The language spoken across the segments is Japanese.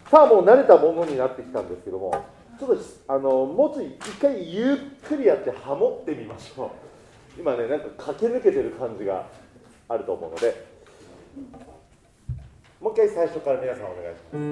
さあもう慣れたものになってきたんですけども、ちょっともうちょい一回ゆっくりやってハモってみましょう。今ね、なんか駆け抜けてる感じがあると思うので、もう一回最初から皆さんお願いします。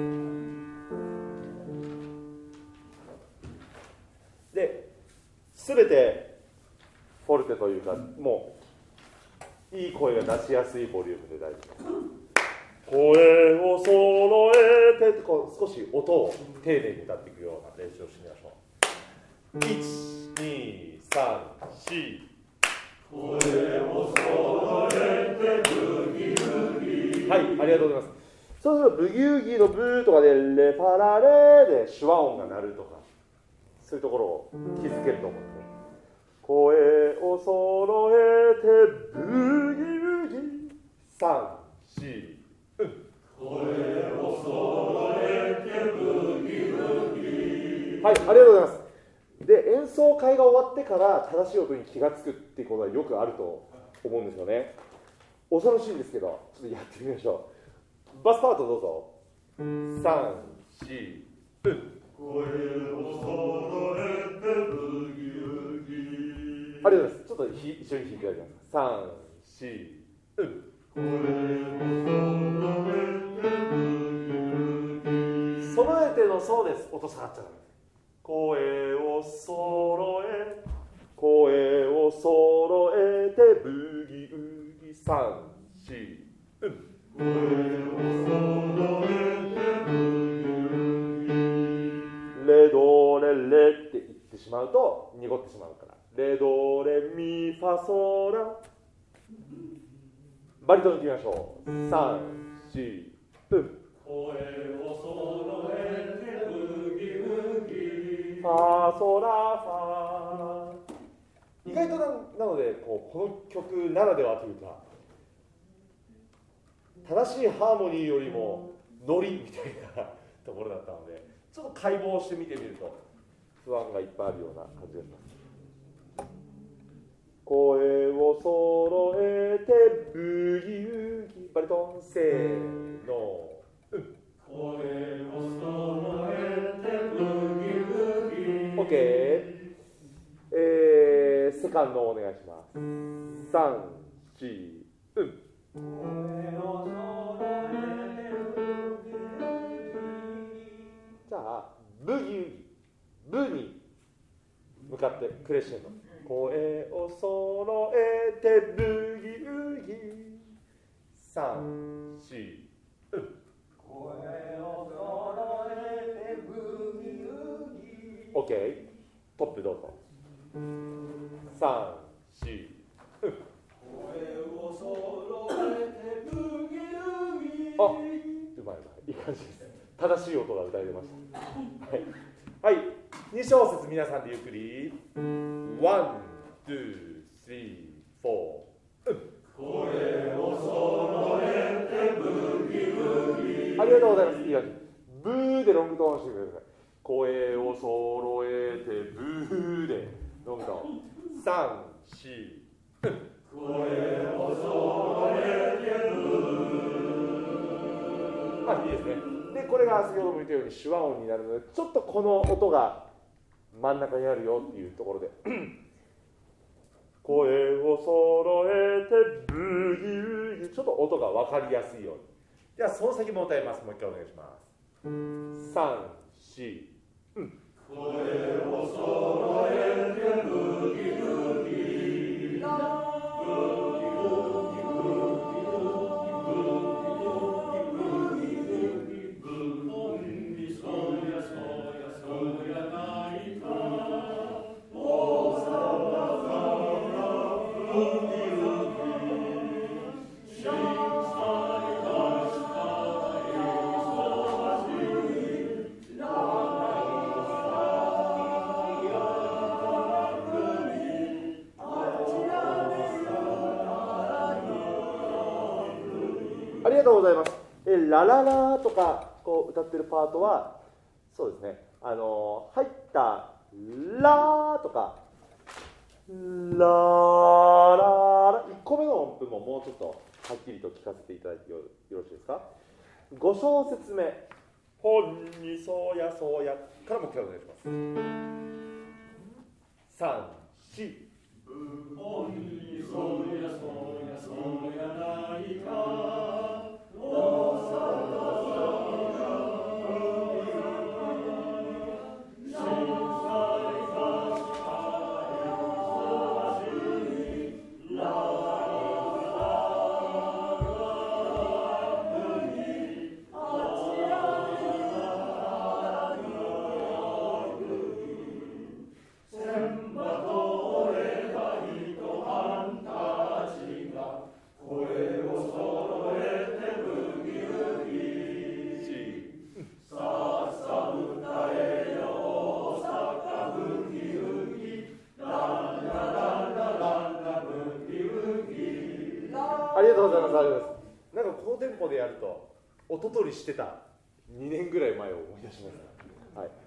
で、すべてフォルテというか、もういい声が出しやすいボリュームで大丈夫です。声を揃えてこう少し音を丁寧に歌っていくような練習をしてみましょう。1、2、3、4。声を揃えてブギウギ。はい、ありがとうございます。そうするとブギウギのブーとかでレパラレで手話音が鳴るとか、そういうところを気づけると思うんですね。声を揃えてブギウギ。3、4。声を揃えてブギウギ。はい、ありがとうございます。で、演奏会が終わってから正しい音に気がつくっていうことはよくあると思うんですよね。恐ろしいんですけど、ちょっとやってみましょう。バスパートどうぞ。3、4、声を揃えてブギウギ。ありがとうございます。ちょっと一緒に弾いていただきます。3、4、声を揃えて揃えてのそうです。音下がっちゃダメです。声を揃え、声を揃えてブギウギ。3、4、声を揃えてブギウギ。レドレレって言ってしまうと濁ってしまうから、レドレミファソラ。バリトンいきましょう。3、4、声を揃えてブギウギ。ファソラファ。意外となのでこの曲ならではというか、正しいハーモニーよりもノリみたいなところだったので、ちょっと解剖してみてみると不安がいっぱいあるような感じがします。声を揃えてブギウギ。バリトンせーの。声を揃えてブギウギ。OK。セカンドお願いします。3、4、声を揃えてブギウギ。じゃあブギウギ、ブに向かってクレッシェンド。声を揃えてブギウギ。3、4、声を揃えてブギウギ。 OK。 トップどうぞ。3、4、声を揃えてブギウギ。あ、うまい、いい感じです。正しい音が歌えました。はい、はい、2小節皆さんでゆっくり。ワン、ツー、スリー、フォー。声を揃えてブギウギ。ありがとうございます。いい感じ。ブーでロングトーンしてください。声を揃えてブーでロングトーン。3、4。声を揃えてブー。あ、いいですね。で、これが先ほども言ったように手話音になるので、ちょっとこの音が真ん中にあるよっていうところで声を揃えてブギウギ。ちょっと音が分かりやすいように。ではその先も歌います。もう一回お願いします。3、4。声を揃えてブギウギ。ブギウありがとうございます。ラララとかこう歌ってるパートはそうですね、入ったラとかラララ、1個目の音符ももうちょっとはっきりと聞かせていただいてよろしいですか。5小節目、 ほんにそうやそうやからもう一回お願いします。3、4。 ほんにそうやそうやそうやないか、大阪ありがとうございます。ありがとうございます。なんかこのテンポでやると音取りしてた2年ぐらい前を思い出します。はい。